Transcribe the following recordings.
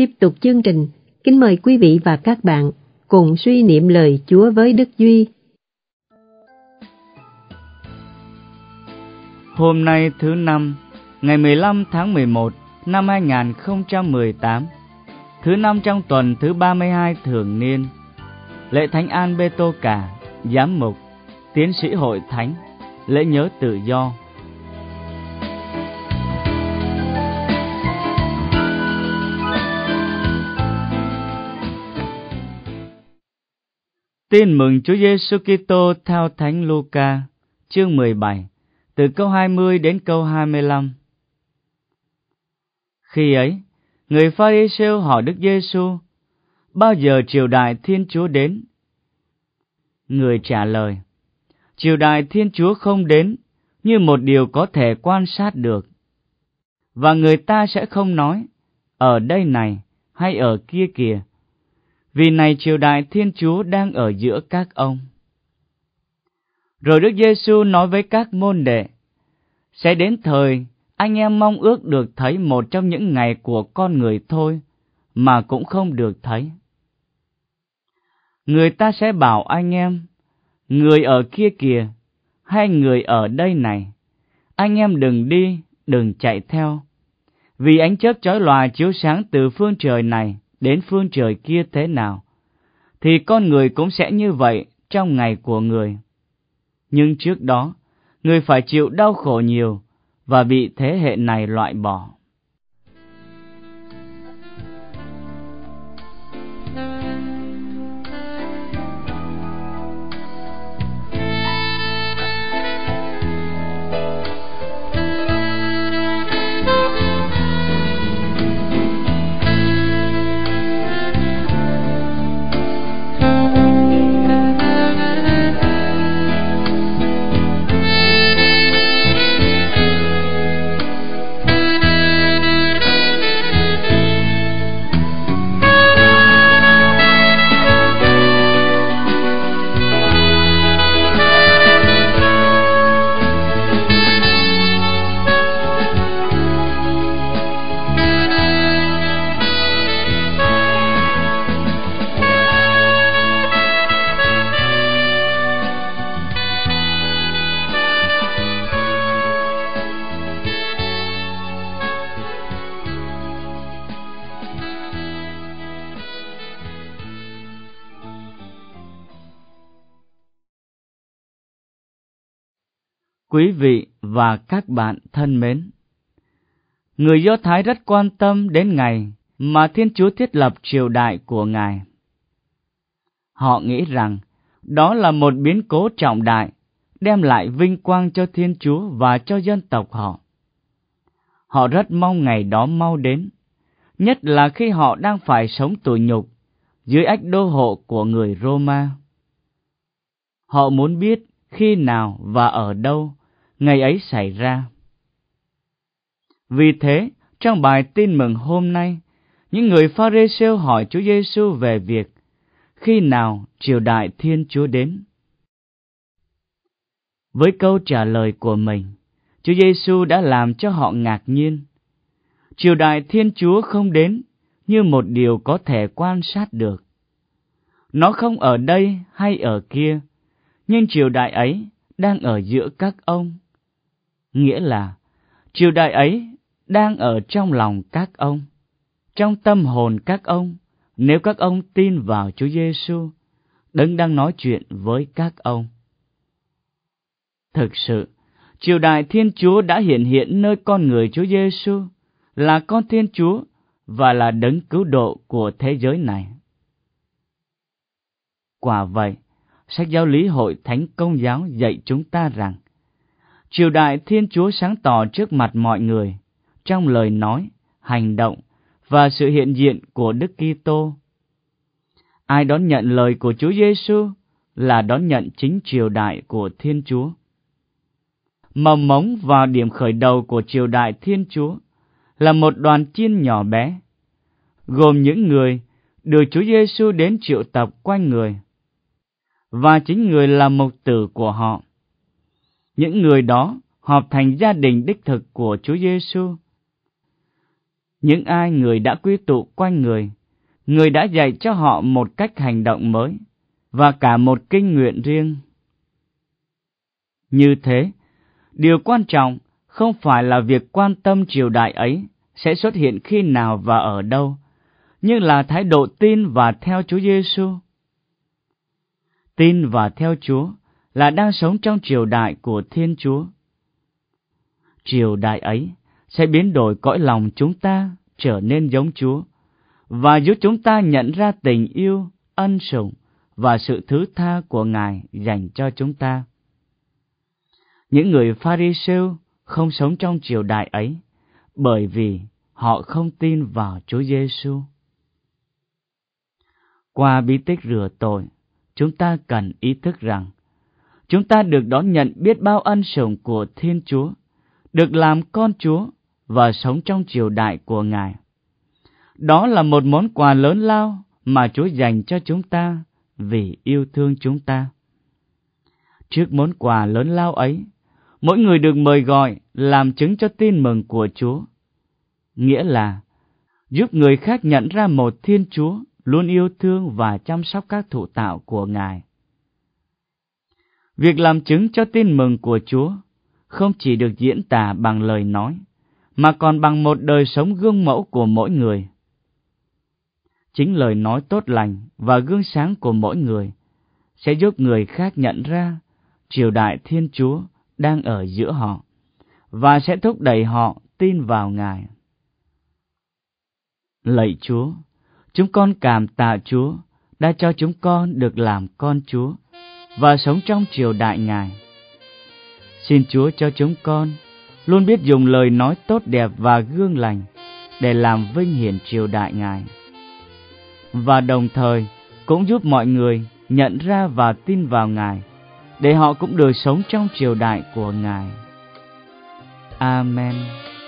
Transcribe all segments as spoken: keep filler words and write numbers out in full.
Tiếp tục chương trình, kính mời quý vị và các bạn cùng suy niệm lời Chúa với Đức Duy. Hôm nay thứ năm, ngày mười lăm tháng mười một năm hai nghìn không trăm mười tám, thứ năm trong tuần thứ ba mươi hai thường niên. Lễ Thánh An Bê Tô Cả, giám mục, tiến sĩ hội thánh, lễ nhớ tự do. Tin mừng Chúa Giêsu Kitô theo Thánh Luca, chương mười bảy, từ câu hai mươi đến câu hai mươi lăm. Khi ấy, người Pha-ri-siêu hỏi Đức Giêsu: bao giờ triều đại Thiên Chúa đến? Người trả lời: triều đại Thiên Chúa không đến như một điều có thể quan sát được, và người ta sẽ không nói ở đây này hay ở kia kìa, vì này triều đại Thiên Chúa đang ở giữa các ông. Rồi Đức Giêsu nói với các môn đệ: sẽ đến thời anh em mong ước được thấy một trong những ngày của con người thôi, mà cũng không được thấy. Người ta sẽ bảo anh em: người ở kia kìa, hay người ở đây này, anh em đừng đi, đừng chạy theo, vì ánh chớp chói lòa chiếu sáng từ phương trời này đến phương trời kia thế nào, thì con người cũng sẽ như vậy trong ngày của người. Nhưng trước đó, người phải chịu đau khổ nhiều và bị thế hệ này loại bỏ. Quý vị và các bạn thân mến, người Do Thái rất quan tâm đến ngày mà Thiên Chúa thiết lập triều đại của Ngài. Họ nghĩ rằng đó là một biến cố trọng đại, đem lại vinh quang cho Thiên Chúa và cho dân tộc họ. Họ rất mong ngày đó mau đến, nhất là khi họ đang phải sống tủi nhục dưới ách đô hộ của người Roma. Họ muốn biết khi nào và ở đâu ngày ấy xảy ra. Vì thế, trong bài tin mừng hôm nay, những người Pha-ri-siêu hỏi Chúa Giêsu về việc khi nào triều đại Thiên Chúa đến. Với câu trả lời của mình, Chúa Giêsu đã làm cho họ ngạc nhiên. Triều đại Thiên Chúa không đến như một điều có thể quan sát được. Nó không ở đây hay ở kia, nhưng triều đại ấy đang ở giữa các ông. Nghĩa là triều đại ấy đang ở trong lòng các ông, trong tâm hồn các ông, nếu các ông tin vào Chúa Giêsu, Đấng đang nói chuyện với các ông. Thực sự, triều đại Thiên Chúa đã hiện hiện nơi con người Chúa Giêsu, là con Thiên Chúa và là Đấng cứu độ của thế giới này. Quả vậy, sách giáo lý Hội Thánh Công giáo dạy chúng ta rằng triều đại Thiên Chúa sáng tỏ trước mặt mọi người trong lời nói, hành động và sự hiện diện của Đức Kitô. Ai đón nhận lời của Chúa Giêsu là đón nhận chính triều đại của Thiên Chúa. Mầm mống và điểm khởi đầu của triều đại Thiên Chúa là một đoàn chiên nhỏ bé, gồm những người được Chúa Giêsu đến triệu tập quanh người, và chính người là mục tử của họ. Những người đó họp thành gia đình đích thực của Chúa Giêsu. Những ai người đã quy tụ quanh người, người đã dạy cho họ một cách hành động mới và cả một kinh nguyện riêng. Như thế, điều quan trọng không phải là việc quan tâm triều đại ấy sẽ xuất hiện khi nào và ở đâu, nhưng là thái độ tin và theo Chúa Giêsu. Tin và theo Chúa là đang sống trong triều đại của Thiên Chúa. Triều đại ấy sẽ biến đổi cõi lòng chúng ta trở nên giống Chúa và giúp chúng ta nhận ra tình yêu, ân sủng và sự thứ tha của Ngài dành cho chúng ta. Những người Pha-ri-sêu không sống trong triều đại ấy bởi vì họ không tin vào Chúa Giêsu. Qua bí tích rửa tội, chúng ta cần ý thức rằng chúng ta được đón nhận biết bao ân sủng của Thiên Chúa, được làm con Chúa và sống trong triều đại của Ngài. Đó là một món quà lớn lao mà Chúa dành cho chúng ta vì yêu thương chúng ta. Trước món quà lớn lao ấy, mỗi người được mời gọi làm chứng cho tin mừng của Chúa, nghĩa là giúp người khác nhận ra một Thiên Chúa luôn yêu thương và chăm sóc các thụ tạo của Ngài. Việc làm chứng cho tin mừng của Chúa không chỉ được diễn tả bằng lời nói, mà còn bằng một đời sống gương mẫu của mỗi người. Chính lời nói tốt lành và gương sáng của mỗi người sẽ giúp người khác nhận ra triều đại Thiên Chúa đang ở giữa họ và sẽ thúc đẩy họ tin vào Ngài. Lạy Chúa, chúng con cảm tạ Chúa đã cho chúng con được làm con Chúa và sống trong triều đại Ngài. Xin Chúa cho chúng con luôn biết dùng lời nói tốt đẹp và gương lành để làm vinh hiển triều đại Ngài, và đồng thời cũng giúp mọi người nhận ra và tin vào Ngài, để họ cũng được sống trong triều đại của Ngài. Amen.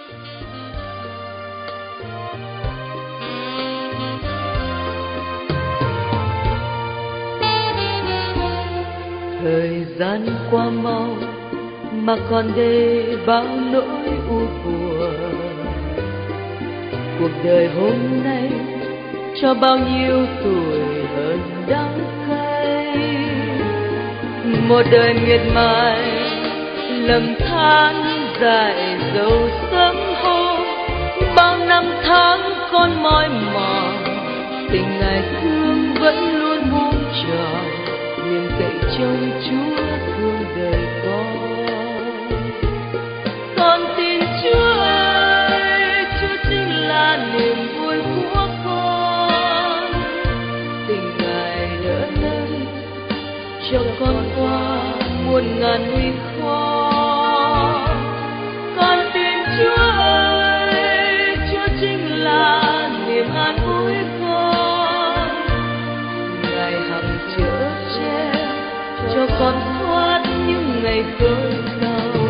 Thời gian qua mau mà còn đây bao nỗi u buồn. Cuộc đời hôm nay cho bao nhiêu tuổi hơn đắng cay. Một đời miệt mài lầm than dài dầu sớm hôm. Bao năm tháng con mỏi mòn, tình Ngài thương vẫn luôn muôn tròn. Niềm cậy trông Chúa thương đời con. Con tin Chúa ơi, Chúa chính là niềm vui của con. Tình Ngài đỡ nâng cho con qua muôn ngàn nguy khó. Con tin Chúa ơi, Chúa chính là niềm an ủi con. Ngài hằng chở che cho con thoát những ngày cơn đau.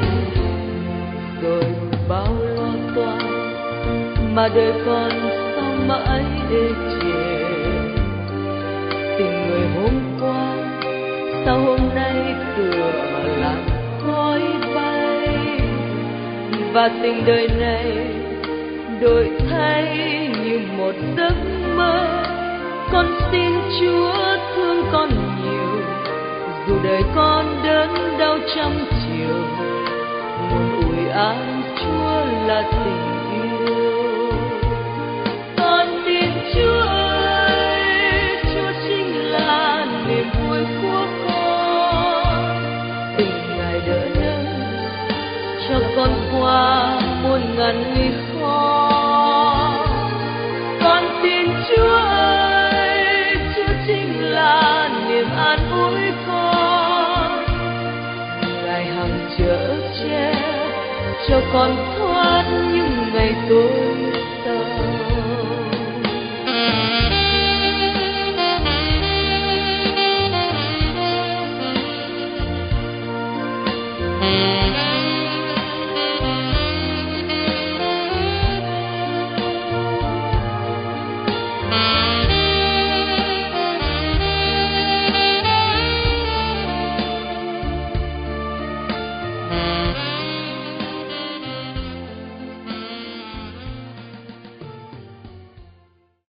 Rồi bao lo toan mà đời con sao mãi ê chề. Tình người hôm qua sao hôm nay tựa làm khói bay. Và tình đời này đổi thay như một giấc mơ. Con xin Chúa thương con nhiều, dù đời con đớn đau trăm chiều. Nguồn ủi an Chúa là tình yêu. Con tin Chúa ơi, Chúa chính là niềm vui của con. Tình Ngài đỡ nâng cho con qua muôn ngàn nguy khó. Con tin Chúa ơi, Chúa chính là niềm an ủi con. Ngài hằng chở che cho con thoát những ngày tối tăm. Thank you.